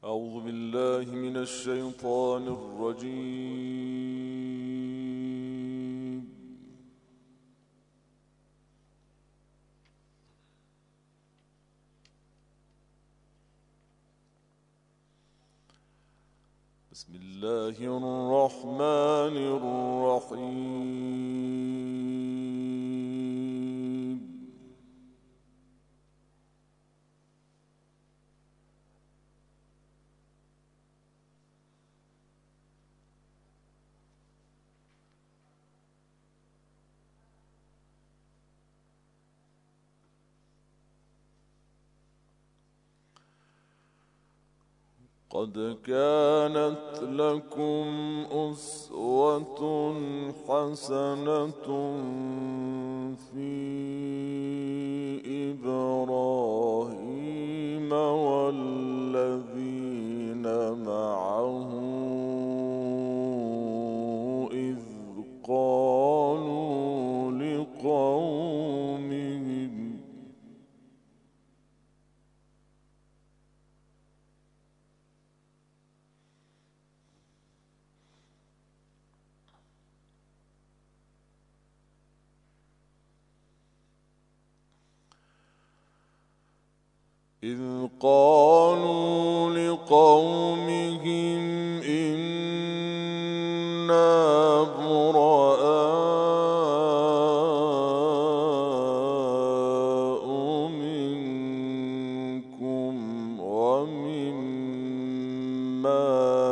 أعوذ بالله من الشيطان الرجيم. بسم الله الرحمن الرحيم. قد كانت لكم أسوة حسنة في إبراهيم والذين معه إذ قالوا لقومهم إنا براء منكم ومما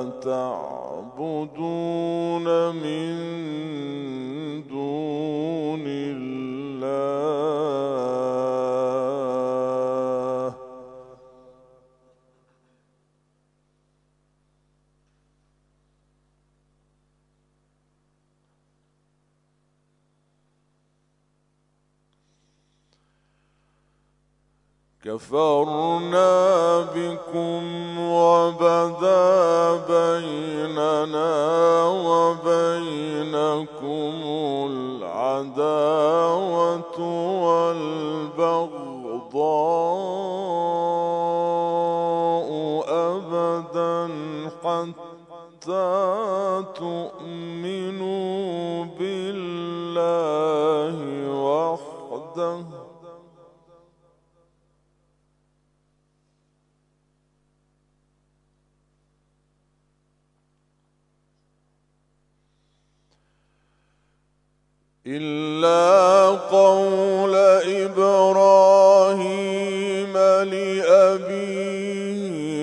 تعبدون من دون الله كفرنا بكم وبدا بيننا وبينكم العداوة والبغضاء أبدا حتى تؤمنوا بالله وحده إلا قول إبراهيم لأبيه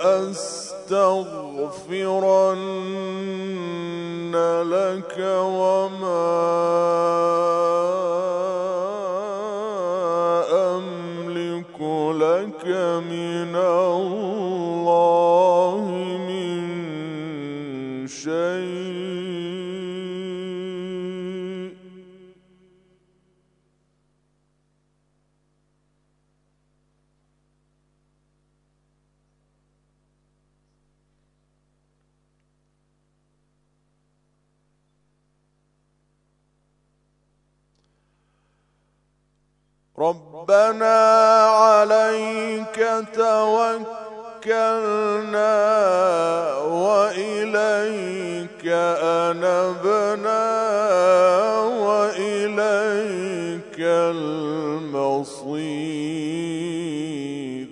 لأستغفرن لك وما أملك لك من الله من شيء ربنا عليك توكلنا وإليك أنبنا وإليك المصير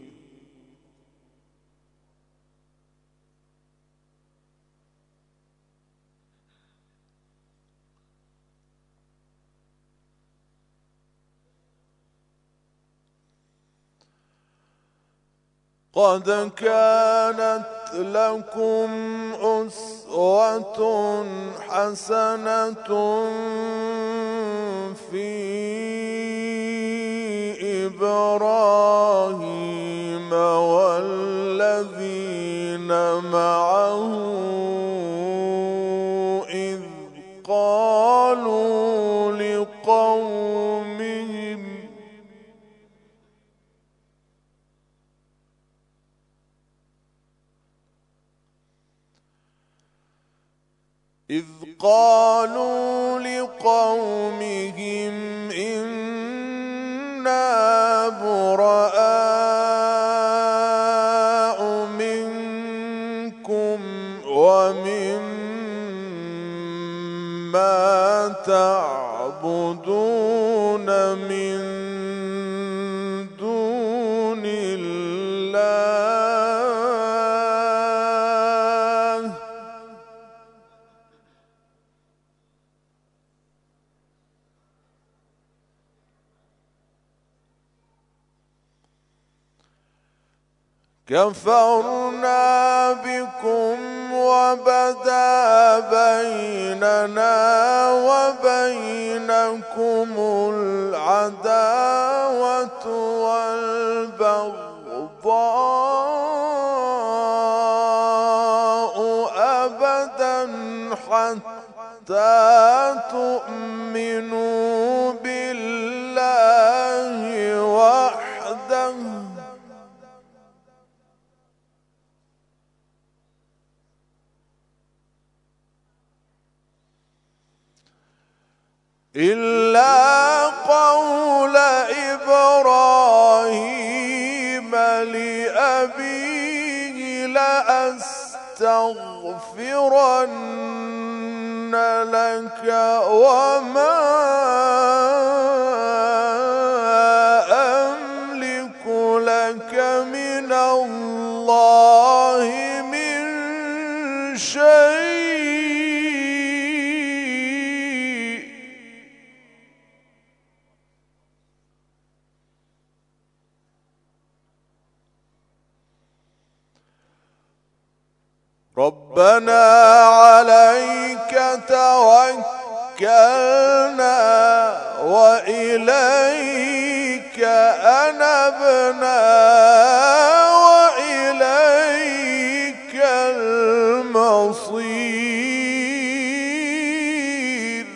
قد كانت لكم أسوة حسنة في إبراهيم والذين معه إذ قالوا لقومهم إنا براء منكم تعبدون من دون الله كفرنا بكم وبدا بيننا وبينكم العداوة والبغضاء أبدا حتى تؤمنوا بالله وحده إلا قول إبراهيم لأبيه لأستغفرن لك وما أملك لك من الله من شيء ربنا عليك توكلنا وإليك أنبنا وإليك المصير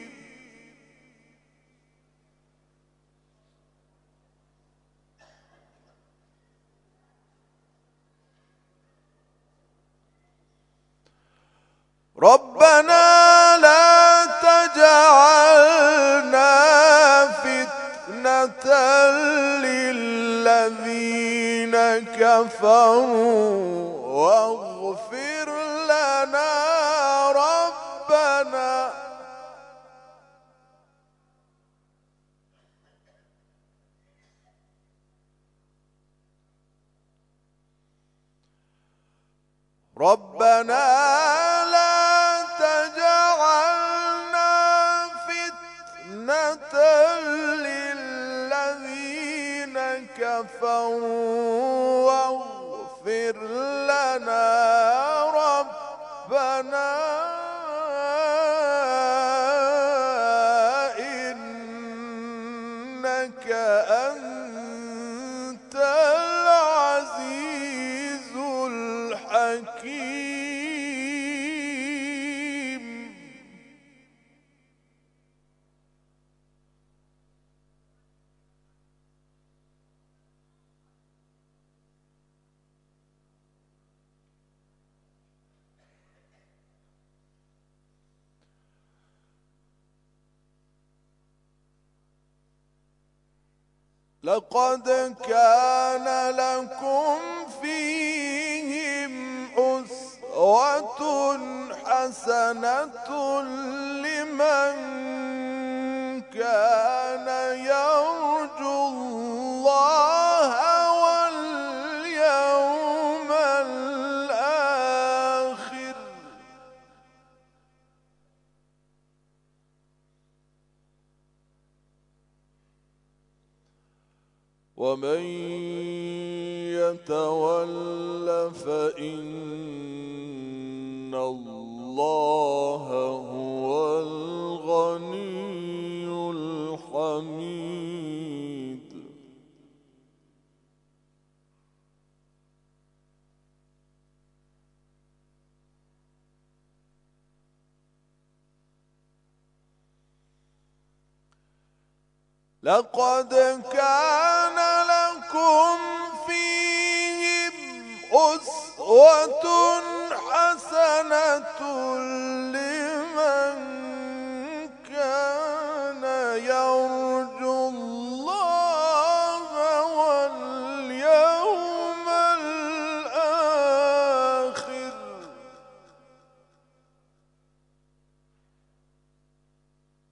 ربنا لا تجعلنا فتنة للذين كفروا واغفر لنا ربنا ربنا لا تجعلنا فتنة للذين كفروا واغفر لنا ربنا إنك أنت العزيز الحكيم لقد كان لكم فيهم أسوة حسنة لمن كان يرجو الله واليوم الآخر ومن يتول فإن الله هو الغني الحميد لقد كان لكم فيهم أسوة حسنة لمن كان يرجو الله واليوم الآخر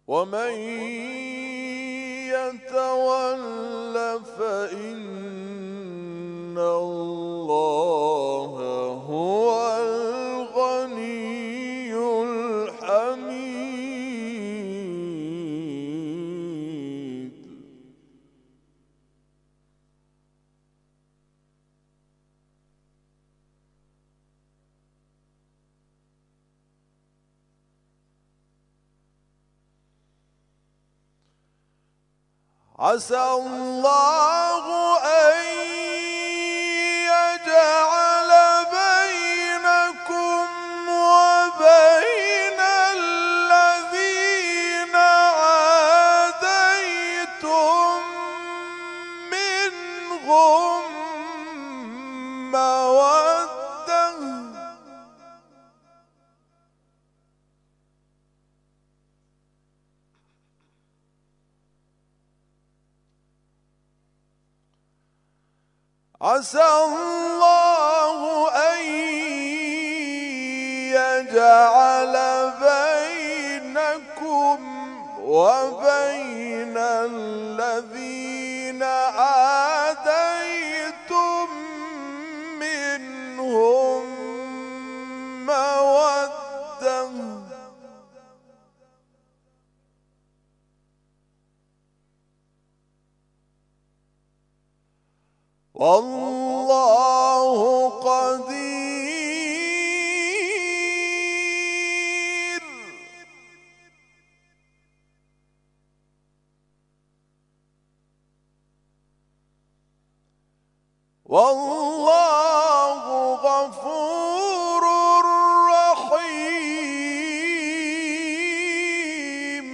ومن يتول فإن الله هو الغني الحميد. عسى الله أن يجعل بينكم وبين الذين عاديتم منهم مودة. عسى الله أن يجعل بينكم وبين الذين عاديتم منهم مودة. والله قدير. والله غفور رحيم.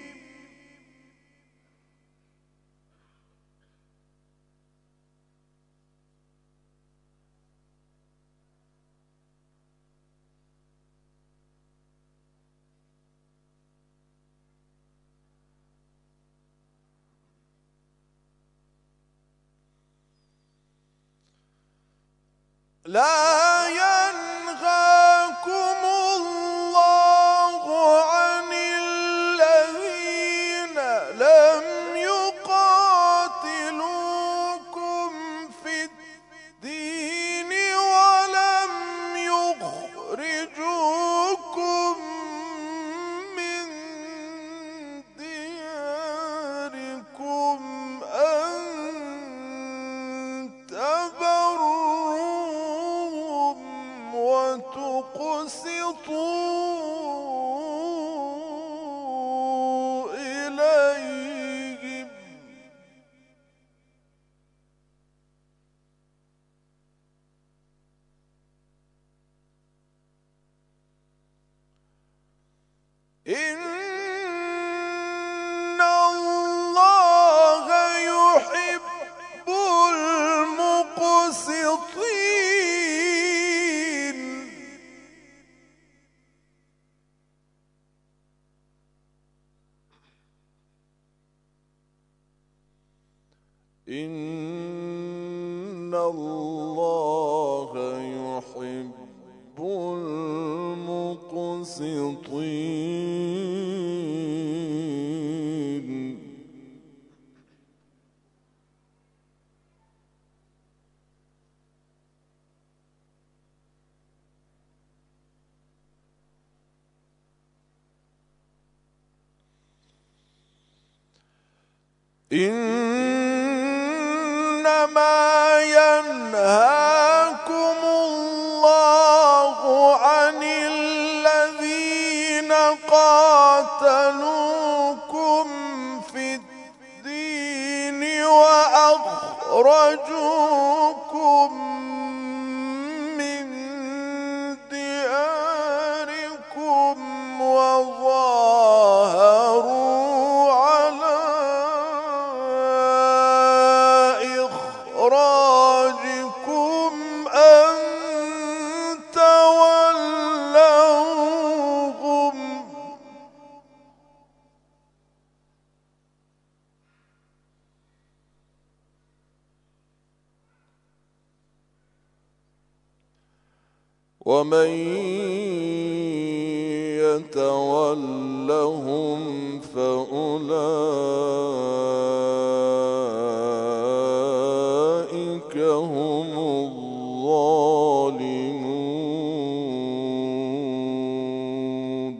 لا ينهاكم الله عن الذين لم يقاتلوكم في الدين ولم يخرجوكم من دياركم أن تبروهم وتقسطوا إليهم. إن الله يحب المقسطين. إن الله يحب المقسطين. إنما ينهاكم الله عن الذين قاتلوكم في الدين وأخرجوكم من دياركم وظاهروا على إخراجكم أن تولوهم. ومن يتولهم فأولئك هم الظالمون.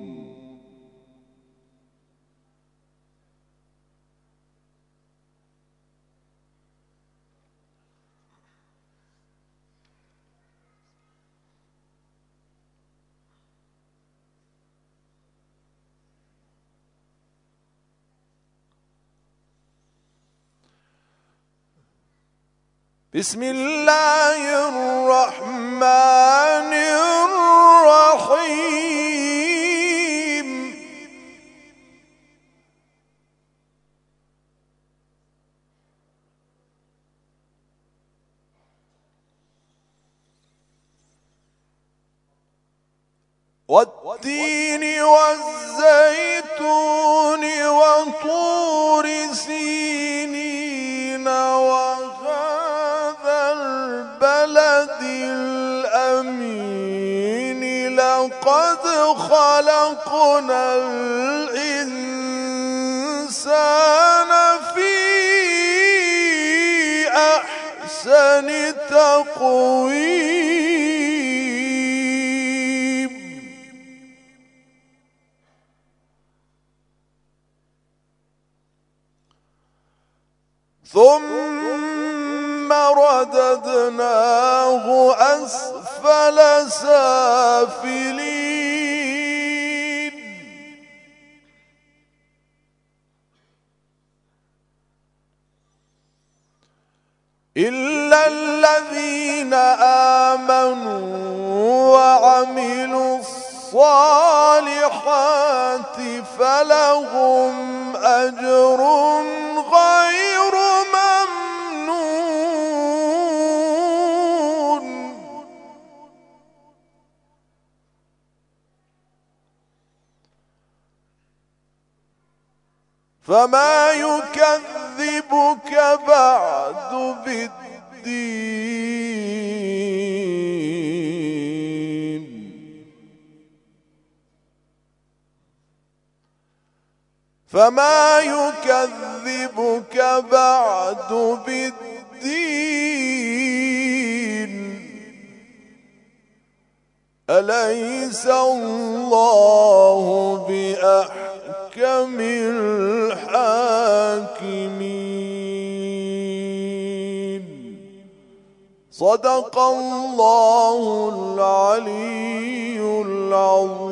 بسم الله الرحمن الرحيم. والتين والزيتون وطور سينين وهذا البلد الأمين لقد خلقنا الإنسان في أحسن تقويم. ثم رددناه أسفل سافلين. إلا الذين آمنوا وعملوا الصالحات فلهم أجر غير ممنون. فما يكذبك بعد بالدين. فما يكذبك بعد بالدين. أليس الله بأحكم الحاكمين. صدق الله العلي العظيم.